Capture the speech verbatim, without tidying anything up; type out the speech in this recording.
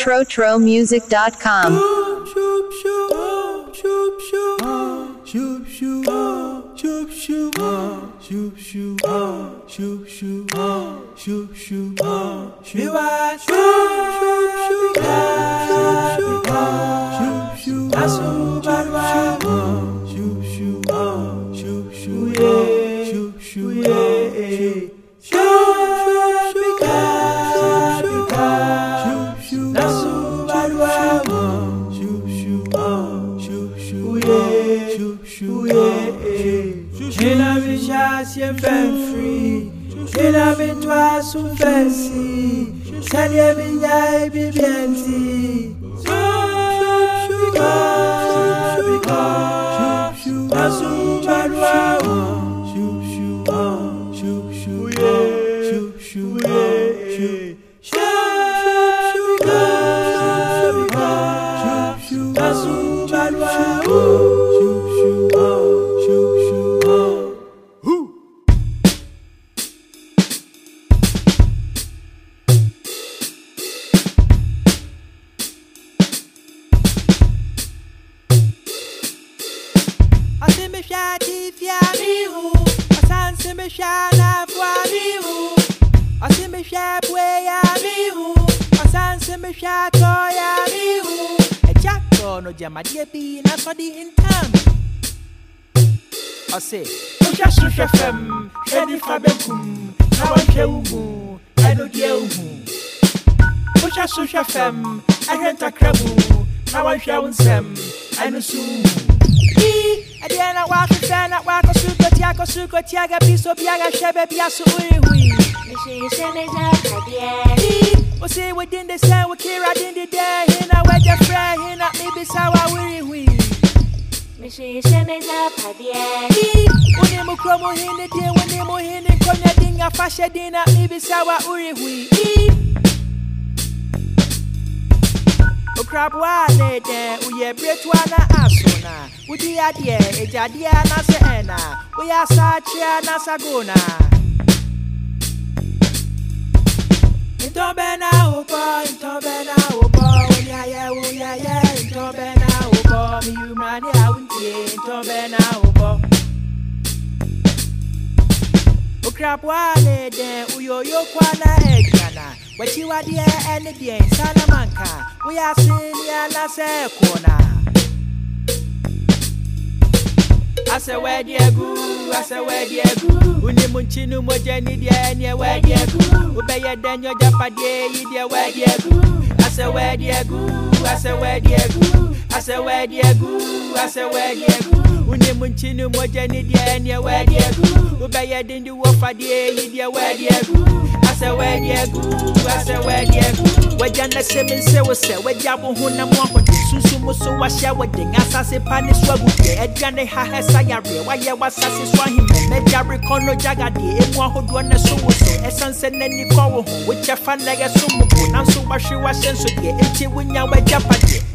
tro tro music dot com. Toi sous fancy, salut bien bien dit. My dear be not for the in time. I say, Pusha Susha Fem, Shady Fabekum, now I show you, I know you. Pusha Susha Fem, I rent a crabu, now I show them, I know soon. I didn't want to fan at Waka Suka Tiago Suka Tiaga Piso Piaga Shebe Piasu Ui. What's it within the sand with Kira in the day? Hina where your friend, Hina maybe sour weary wee. Machine is up at the end. When you come in the day, when you move in the corner, ding a fashion dinner, maybe sour weary wee. O crab one day, we are Bretwana Asuna. We the idea, a Jadia Nasana. We are Sacha Nasagona. Into bena upo, into bena upo, unya ya unya ya. Into bena upo, mi umani awuntie. Into bena upo. Ukrap wale den uyo yo kwana ekana. Wechi wadie ene bien Salamanca. We are seeing ya na se kona. Ase we diegu, ase we diegu. Uni munchinu mojeni dia nye we diegu. Ubeye denyo japadie idie we diegu. Ase we diegu, ase we diegu. Ase we diegu, ase we diegu. Uni munchinu mojeni dia nye we diegu. Ubeye dindu wofadie idie we diegu. Ase we diegu, ase we diegu. Wejana semen se wo se wejabu huna mwa susu muso wa share wedding asase pani swagude edwane ha hesa yare wa ye wasase swahime medjare kono jagade emu ahodo na so wo so esanse nani ko wo ho wecha fa na ge so mupo nanso wa hwe wa senso de enti wonya wajapade